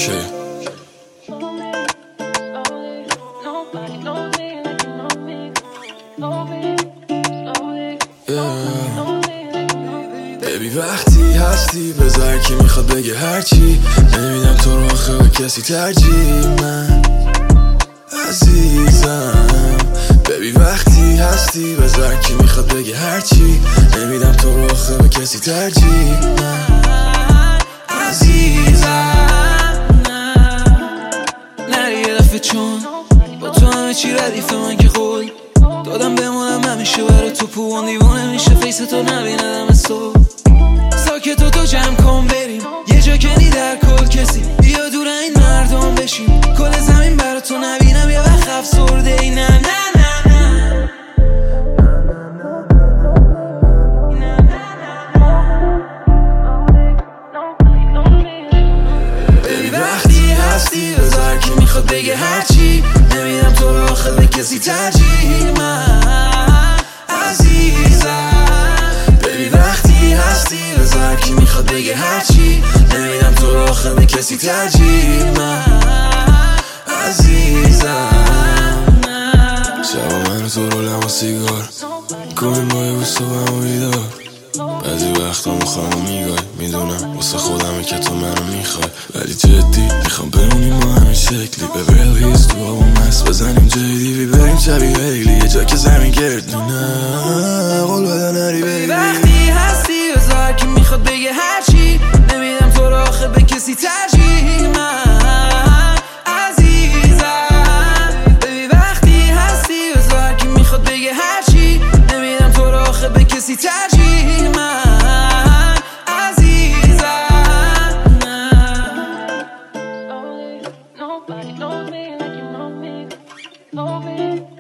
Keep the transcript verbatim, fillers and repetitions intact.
ببی وقتی هستی بذار کی میخواد بگه هرچی، نمیدم تو رو آخه به کسی ترجیح. من عزیزم ببی وقتی هستی بذار کی میخواد بگه هرچی، نمیدم تو رو آخه به کسی ترجیح. من عزیزم نری یه دفعه چون با تو همه چی ردیف من که قول دادم بمونم همیشه برای تو، پوان دیوانه میشه فیس تو نبیندم از تو. ساکت و تو جمع کن بریم یه جا کنی در کل کسی، بیا دور این مردم بشیم کل زمین برای تو نبینم یه وقت افسرده ای. نه نه نه نه ببی وقتی هستی بذار کی میخواد بگه هرچی، نمیدم تو رو آخه به کسی ترجیح. من عزیزم ببی وقتی هستی بذار کی میخواد بگه هرچی، نمیدم تو رو آخه به کسی ترجیح. من عزیزم شبا من تو رو لما سیگار کنیم با یه بوست و همو بیدار، بعضی وقتا مخوام میگای میدونم واسه خودمه که تو منو میخوای، ولی جدی میخوام بمونیم ما همین شکلی. به بلویز تو هوا مست بزنیم جای دیوی بریم شبیه هیلی یه جا که زمین گردونه قول بده نری بیبی. وقتی هستی بذار کی میخواد بگه هرچی، نمیدم تو رو آخه به کسی ترجیح. من عزیزم ببی وقتی هستی بذار کی میخواد بگه هرچی، نمیدم تو رو آخه به کسی ترجیح. من عزیزم Nobody knows me like you know me. Know me.